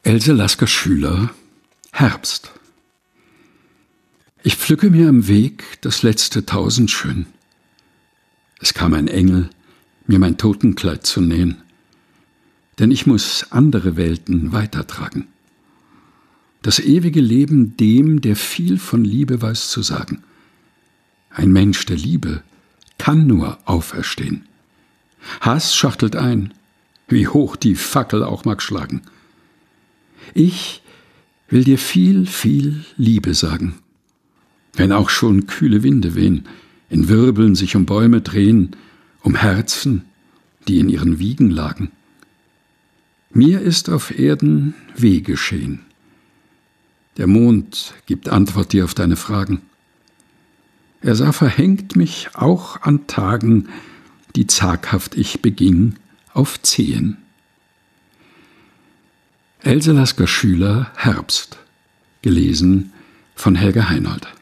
Else Lasker-Schüler, Herbst. Ich pflücke mir am Weg das letzte Tausendschön. Es kam ein Engel, mir mein Totenkleid zu nähen, denn ich muss andere Welten weitertragen. Das ewige Leben dem, der viel von Liebe weiß zu sagen. Ein Mensch der Liebe kann nur auferstehen. Hass schachtelt ein, wie hoch die Fackel auch mag schlagen. Ich will dir viel, viel Liebe sagen. Wenn auch schon kühle Winde wehen, in Wirbeln sich um Bäume drehen, um Herzen, die in ihren Wiegen lagen. Mir ist auf Erden weh geschehen. Der Mond gibt Antwort dir auf deine Fragen. Er sah verhängt mich auch an Tagen, die zaghaft ich beging, auf Zehen. Else Lasker-Schüler, Herbst. Gelesen von Helga Heinold.